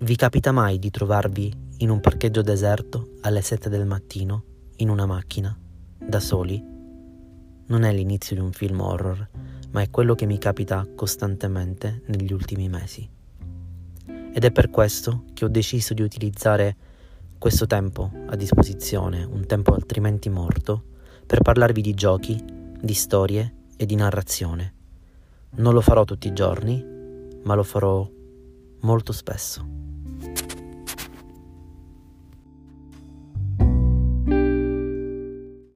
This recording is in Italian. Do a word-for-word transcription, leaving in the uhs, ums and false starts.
Vi capita mai di trovarvi in un parcheggio deserto alle sette del mattino, in una macchina, da soli? Non è l'inizio di un film horror, ma è quello che mi capita costantemente negli ultimi mesi. Ed è per questo che ho deciso di utilizzare questo tempo a disposizione, un tempo altrimenti morto, per parlarvi di giochi, di storie e di narrazione. Non lo farò tutti i giorni, ma lo farò molto spesso.